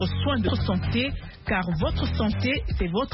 soin de votre santé, car votre santé, c'est votre...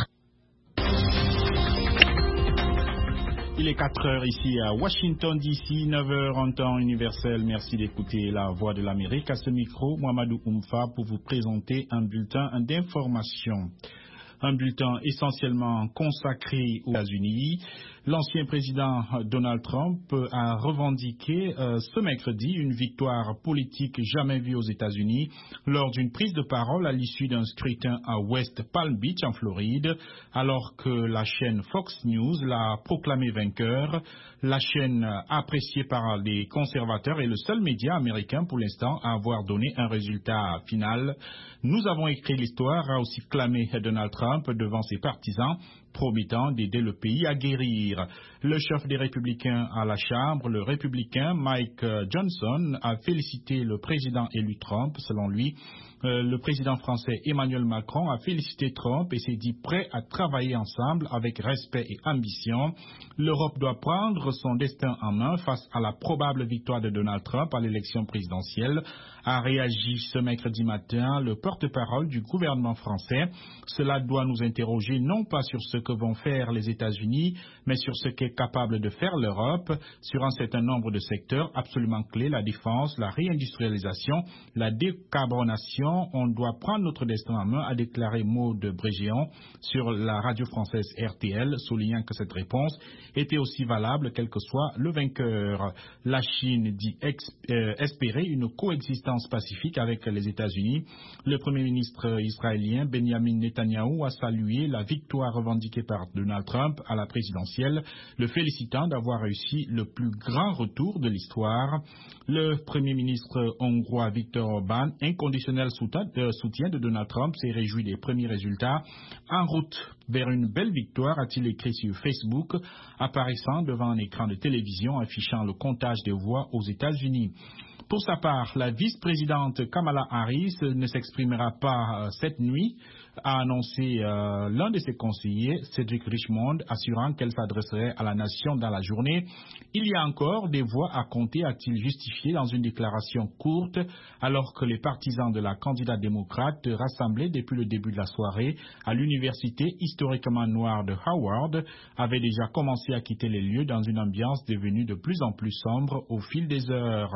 Il est 4 heures ici à Washington DC, 9 heures en temps universel. Merci d'écouter la Voix de l'Amérique. À ce micro, Mohamedou Oumfa pour vous présenter un bulletin d'information. Un bulletin essentiellement consacré aux États-Unis. L'ancien président Donald Trump a revendiqué ce mercredi une victoire politique jamais vue aux États-Unis lors d'une prise de parole à l'issue d'un scrutin à West Palm Beach en Floride, alors que la chaîne Fox News l'a proclamé vainqueur. La chaîne appréciée par les conservateurs est le seul média américain pour l'instant à avoir donné un résultat final. Nous avons écrit l'histoire, a aussi clamé Donald Trump devant ses partisans, promettant d'aider le pays à guérir. Le chef des Républicains à la Chambre, le républicain Mike Johnson, a félicité le président élu Trump. Selon lui, le président français Emmanuel Macron a félicité Trump et s'est dit prêt à travailler ensemble avec respect et ambition. L'Europe doit prendre son destin en main face à la probable victoire de Donald Trump à l'élection présidentielle, a réagi ce mercredi matin le porte-parole du gouvernement français. Cela doit nous interroger non pas sur ce que vont faire les États-Unis, mais sur ce qu'est capable de faire l'Europe sur un certain nombre de secteurs absolument clés, la défense, la réindustrialisation, la décarbonation. On doit prendre notre destin en main, a déclaré Maud Brégéon sur la radio française RTL, soulignant que cette réponse était aussi valable quel que soit le vainqueur. La Chine dit espérer une coexistence pacifique avec les États-Unis. Le Premier ministre israélien Benjamin Netanyahou a salué la victoire revendiquée par Donald Trump à la présidentielle, le félicitant d'avoir réussi le plus grand retour de l'histoire. Le Premier ministre hongrois Viktor Orbán, inconditionnel soutien de Donald Trump, s'est réjoui des premiers résultats. En route vers une belle victoire, a-t-il écrit sur Facebook, apparaissant devant un écran de télévision affichant le comptage des voix aux États-Unis. Pour sa part, la vice-présidente Kamala Harris ne s'exprimera pas cette nuit, a annoncé l'un de ses conseillers, Cedric Richmond, assurant qu'elle s'adresserait à la nation dans la journée. Il y a encore des voix à compter, a-t-il justifié dans une déclaration courte, alors que les partisans de la candidate démocrate rassemblés depuis le début de la soirée à l'université historiquement noire de Howard avaient déjà commencé à quitter les lieux dans une ambiance devenue de plus en plus sombre au fil des heures.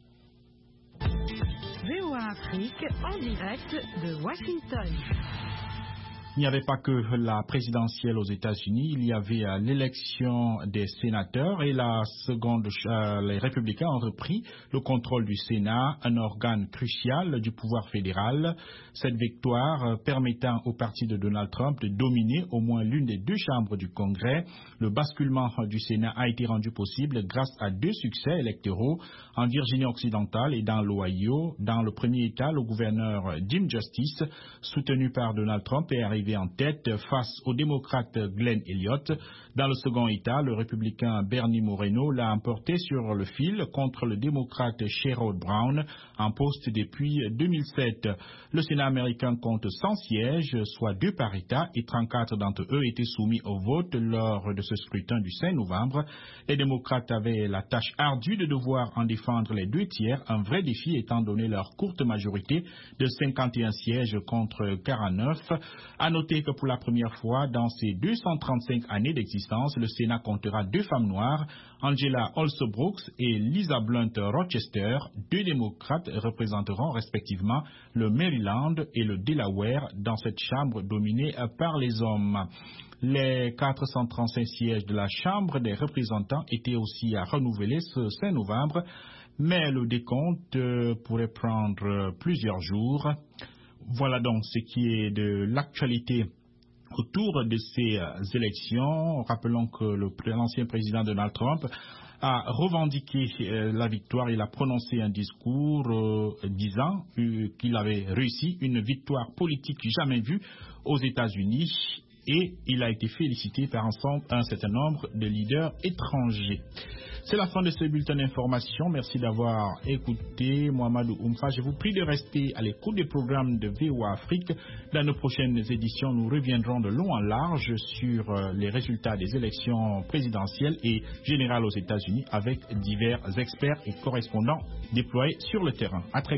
VOA Afrique en direct de Washington. Il n'y avait pas que la présidentielle aux États-Unis, il y avait l'élection des sénateurs et la seconde, les républicains ont repris le contrôle du Sénat, un organe crucial du pouvoir fédéral. Cette victoire permettant au parti de Donald Trump de dominer au moins l'une des deux chambres du Congrès. Le basculement du Sénat a été rendu possible grâce à deux succès électoraux en Virginie occidentale et dans l'Ohio. Dans le premier État, le gouverneur Jim Justice, soutenu par Donald Trump, est arrivé en tête face au démocrate Glenn Elliott. Dans le second État, le républicain Bernie Moreno l'a emporté sur le fil contre le démocrate Sherrod Brown, en poste depuis 2007. Le Sénat américain compte 100 sièges, soit 2 par État, et 34 d'entre eux étaient soumis au vote lors de ce scrutin du 5 novembre. Les démocrates avaient la tâche ardue de devoir en défendre les 2 tiers, un vrai défi étant donné leur courte majorité de 51 sièges contre 49. À noter que pour la première fois dans ses 235 années d'existence, le Sénat comptera 2 femmes noires, Angela Holzbrooks et Lisa Blunt Rochester. 2 démocrates représenteront respectivement le Maryland et le Delaware dans cette chambre dominée par les hommes. Les 435 sièges de la Chambre des représentants étaient aussi à renouveler ce 5 novembre, mais le décompte pourrait prendre plusieurs jours. Voilà donc ce qui est de l'actualité autour de ces élections. Rappelons que l'ancien président Donald Trump a revendiqué la victoire. Il a prononcé un discours disant qu'il avait réussi une victoire politique jamais vue aux États-Unis et il a été félicité par un certain nombre de leaders étrangers. C'est la fin de ce bulletin d'information. Merci d'avoir écouté Mohamedou Oumfa. Je vous prie de rester à l'écoute des programmes de VOA Afrique. Dans nos prochaines éditions, nous reviendrons de long en large sur les résultats des élections présidentielles et générales aux États-Unis avec divers experts et correspondants déployés sur le terrain. À très